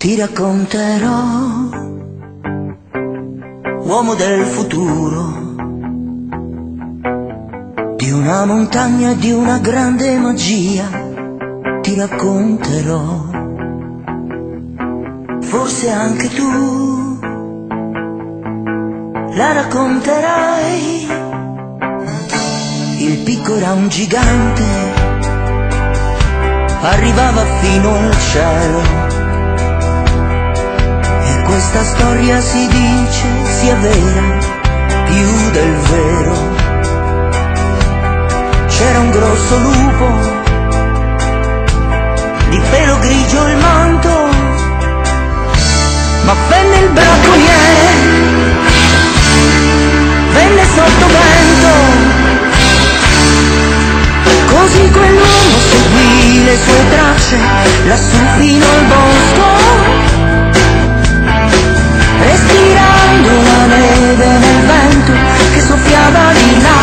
Ti racconterò, uomo del futuro, di una montagna e di una grande magia. Ti racconterò, forse anche tu la racconterai. Il picco era un gigante, arrivava fino al cielo. Questa storia si dice sia vera, più del vero. C'era un grosso lupo, di pelo grigio il manto, ma venne il bracconiere, venne sotto vento. Così quell'uomo seguì le sue tracce, lassù fino al bosco, respirando la neve nel vento che soffiava di là.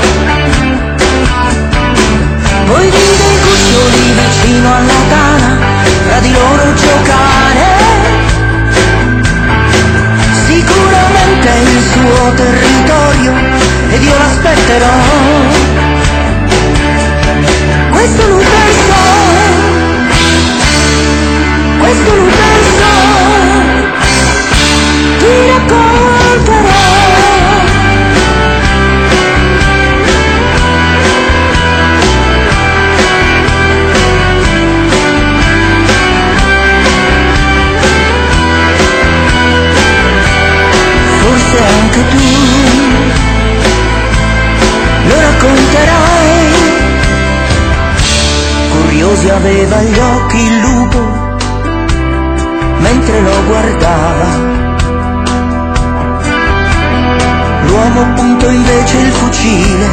Poi vide i cuccioli vicino alla tana, tra di loro giocare. Sicuramente è il suo territorio ed io l'aspetterò. Questo lo penso, questo lo penso. Ti racconterò. Forse anche tu lo racconterai. Curiosi aveva gli occhi il lupo mentre lo guardava. L'uomo puntò invece il fucile,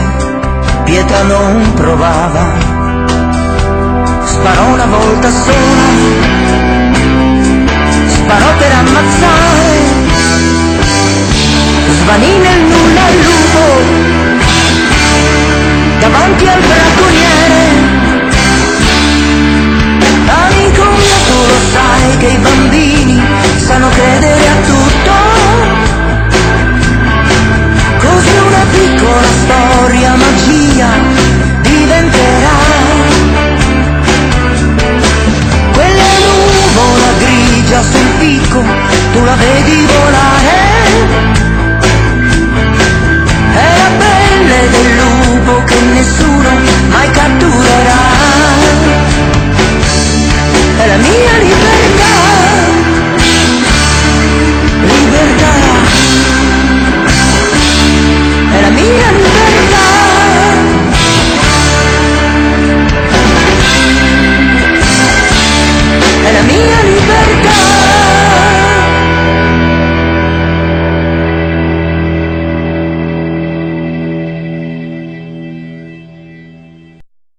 pietà non provava. Sparò una volta sola